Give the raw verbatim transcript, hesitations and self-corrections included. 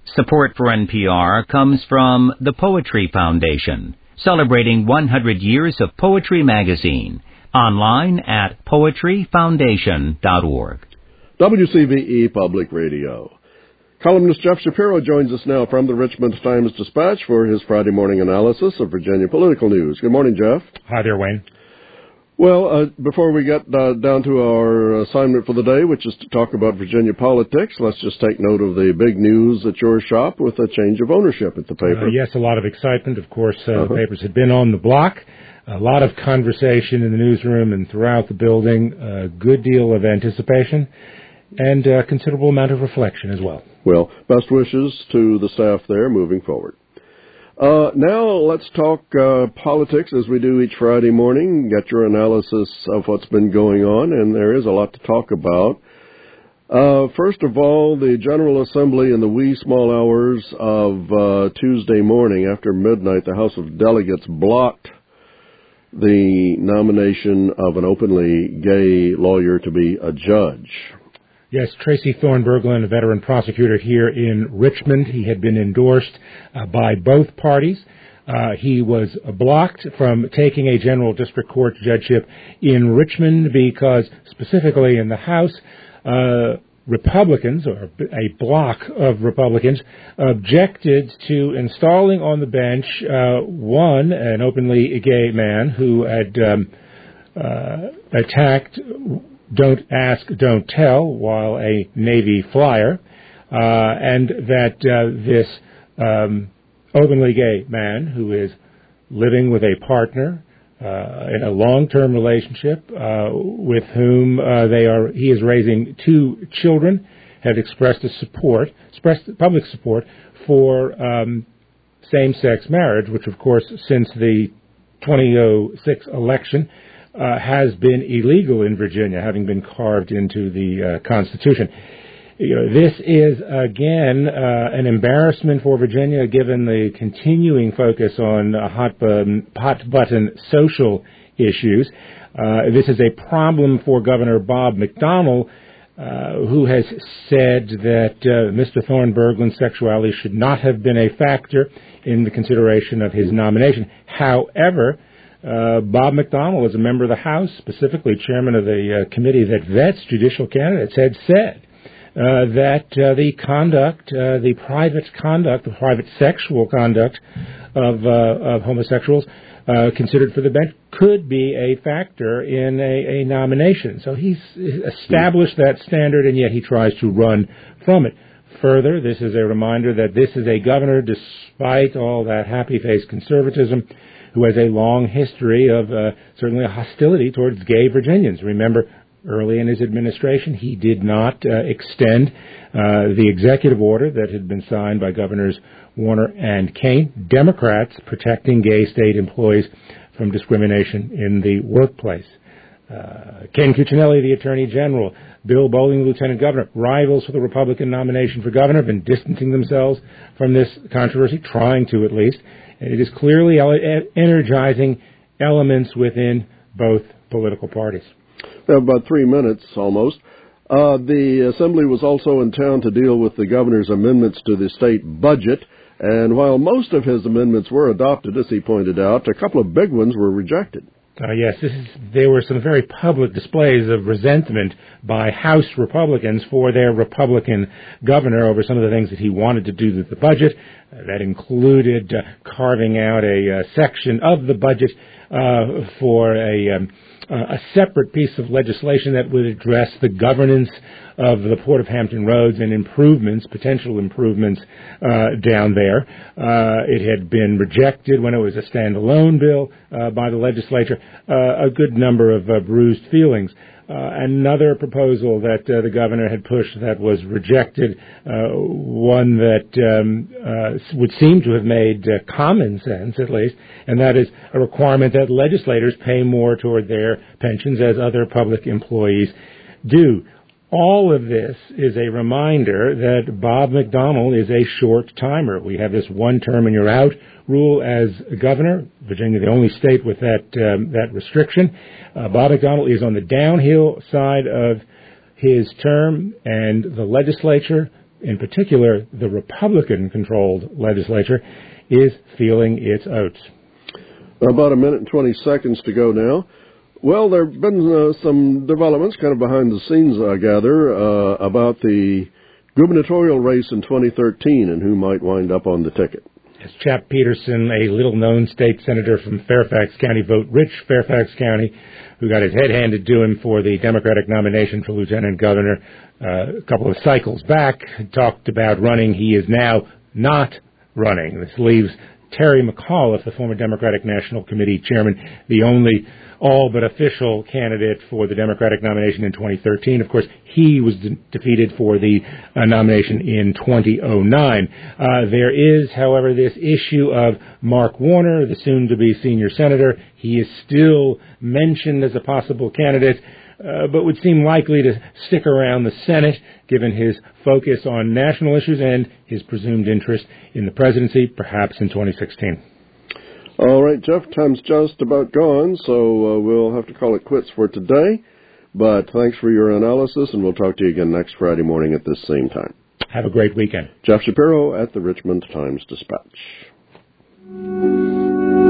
Support for N P R comes from the Poetry Foundation, celebrating one hundred years of Poetry Magazine. Online at poetry foundation dot org. W C V E Public Radio. Columnist Jeff Shapiro joins us now from the Richmond Times-Dispatch for his Friday morning analysis of Virginia political news. Good morning, Jeff. Hi there, Wayne. Well, uh, before we get uh, down to our assignment for the day, which is to talk about Virginia politics, let's just take note of the big news at your shop with a change of ownership at the paper. Uh, yes, a lot of excitement. Of course, uh, uh-huh. the papers had been on the block. A lot of conversation in the newsroom and throughout the building, a good deal of anticipation, and a considerable amount of reflection as well. Well, best wishes to the staff there moving forward. Uh, now let's talk uh, politics as we do each Friday morning, get your analysis of what's been going on, and there is a lot to talk about. Uh, first of all, the General Assembly in the wee small hours of uh, Tuesday morning after midnight, the House of Delegates blocked the nomination of an openly gay lawyer to be a judge. Yes, Tracy Thornburglin, a veteran prosecutor here in Richmond. He had been endorsed uh, by both parties. Uh, he was blocked from taking a general district court judgeship in Richmond because, specifically in the House, uh, Republicans, or a block of Republicans, objected to installing on the bench, uh, one, an openly gay man who had um, uh, attacked Don't Ask, Don't Tell while a Navy flyer, uh, and that uh, this um, openly gay man who is living with a partner Uh, in a long-term relationship uh, with whom uh, they are, he is raising two children, had expressed a support, expressed public support for um, same-sex marriage, which, of course, since the twenty oh six election, uh, has been illegal in Virginia, having been carved into the uh, Constitution. You know, this is, again, uh, an embarrassment for Virginia, given the continuing focus on uh, hot, button, hot button social issues. Uh, this is a problem for Governor Bob McDonnell, uh, who has said that uh, Mister Thornburglin's sexuality should not have been a factor in the consideration of his nomination. However, uh, Bob McDonnell, as a member of the House, specifically chairman of the uh, committee that vets judicial candidates, had said Uh, that uh, the conduct, uh, the private conduct, the private sexual conduct of, uh, of homosexuals uh, considered for the bench could be a factor in a, a nomination. So he's established that standard, and yet he tries to run from it. Further, this is a reminder that this is a governor, despite all that happy-faced conservatism, who has a long history of uh, certainly a hostility towards gay Virginians. Remember, early in his administration, he did not uh, extend uh, the executive order that had been signed by Governors Warner and Kane, Democrats protecting gay state employees from discrimination in the workplace. Uh, Ken Cuccinelli, the Attorney General, Bill Bolling, Lieutenant Governor, rivals for the Republican nomination for governor, have been distancing themselves from this controversy, trying to at least. And it is clearly energizing elements within both political parties. We have about three minutes almost. Uh, the Assembly was also in town to deal with the governor's amendments to the state budget, and while most of his amendments were adopted, as he pointed out, a couple of big ones were rejected. Uh, yes, this is, there were some very public displays of resentment by House Republicans for their Republican governor over some of the things that he wanted to do with the budget. Uh, that included uh, carving out a uh, section of the budget uh, for a um, Uh, a separate piece of legislation that would address the governance of the Port of Hampton roads and improvements, potential improvements uh, down there. Uh, it had been rejected when it was a standalone bill uh, by the legislature. Uh, a good number of uh, bruised feelings. Uh, another proposal that uh, the governor had pushed that was rejected, uh, one that um, uh, would seem to have made uh, common sense, at least, and that is a requirement that legislators pay more toward their pensions as other public employees do. All of this is a reminder that Bob McDonnell is a short-timer. We have this one-term-and-you're-out rule as governor. Virginia, the only state with that um, that restriction. Uh, Bob McDonnell is on the downhill side of his term, and the legislature, in particular the Republican-controlled legislature, is feeling its oats. About a minute and twenty seconds to go now. Well, there have been uh, some developments kind of behind the scenes, I gather, uh, about the gubernatorial race in twenty thirteen and who might wind up on the ticket. As Chap Peterson, a little-known state senator from Fairfax County, vote-rich Fairfax County, who got his head handed to him for the Democratic nomination for lieutenant governor uh, a couple of cycles back, talked about running. He is now not running. This leaves Terry McAuliffe, the former Democratic National Committee chairman, the only all but official candidate for the Democratic nomination in twenty thirteen. Of course, he was de- defeated for the uh, nomination in two thousand nine. Uh, there is, however, this issue of Mark Warner, the soon-to-be senior senator. He is still mentioned as a possible candidate, uh, but would seem likely to stick around the Senate, given his focus on national issues and his presumed interest in the presidency, perhaps in twenty sixteen. All right, Jeff, time's just about gone, so uh, we'll have to call it quits for today. But thanks for your analysis, and we'll talk to you again next Friday morning at this same time. Have a great weekend. Jeff Shapiro at the Richmond Times-Dispatch.